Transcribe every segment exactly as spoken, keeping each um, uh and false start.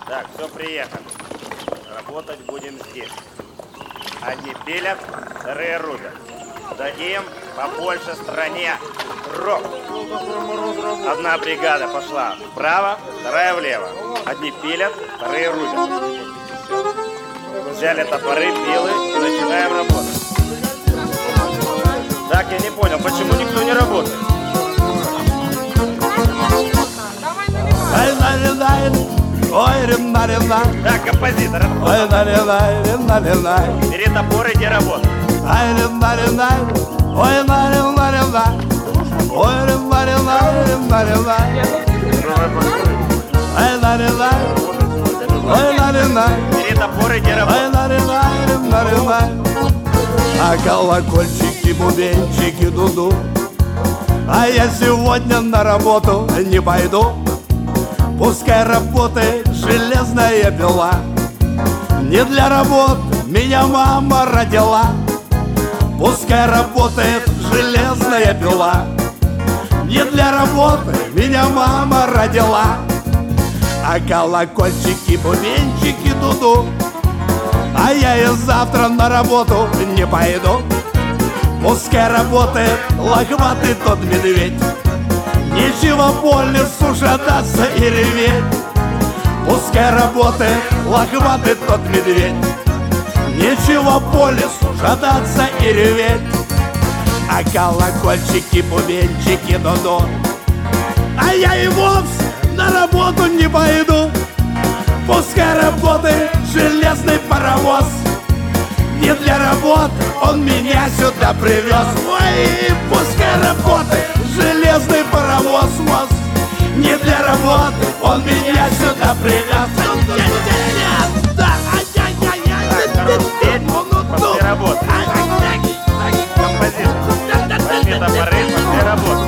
Так, все, приехали. Работать будем здесь. Одни пилят, вторые рубят. Дадим побольше стране дров. Одна бригада пошла вправо, вторая влево. Одни пилят, вторые рубят. Взяли топоры, пилы и начинаем работать. Так, я не понял, почему никто не работает? Так, композитор, бери топор, иди работать. Бери топор, иди работать. А колокольчики, бубенчики, дуду. А я сегодня на работу не пойду. Пускай работает железная пила. Не для работы меня мама родила. Пускай работает железная пила. Не для работы меня мама родила. А колокольчики, бубенчики, дуду. А я и завтра на работу не пойду. Пускай работает лохматый тот медведь. Нечего по лесу шататься и реветь. Пускай работает лохматый тот медведь. Нечего по лесу шататься и реветь. А колокольчики, бубенчики, дуду. А я и вовсе на работу не пойду. Пускай работает железный паровоз. Не для работы он меня сюда привез. Ой, пускай работает железный паровоз. Не для работы он меня сюда привез. Так, после работы. Композитор, возьми топоры, после работы.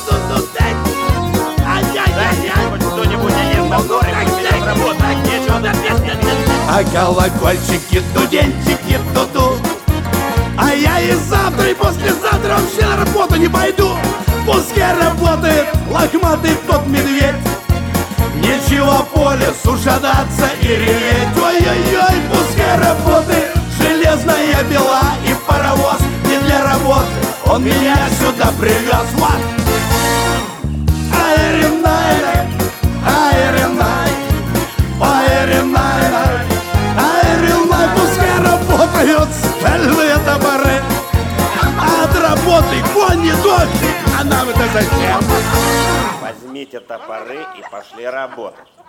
Хоть кто-нибудь один топор и поменяй работу. Нечего на песне. А колокольчики, дуденчики, дуду. А я и завтра, и послезавтра вообще на работу не пойду. Пускай работает лохматый тот медведь. Нечего по лесу шататься и реветь. Ой-ой-ой, пускай работает железная пила и паровоз. Не для работы он меня сюда привез. Вот. Айренайна, айренай, айренайна, айренай. Пускай работают стальные топоры. От работы конь не дождь. А нам это зачем? Возьмите топоры и пошли работать.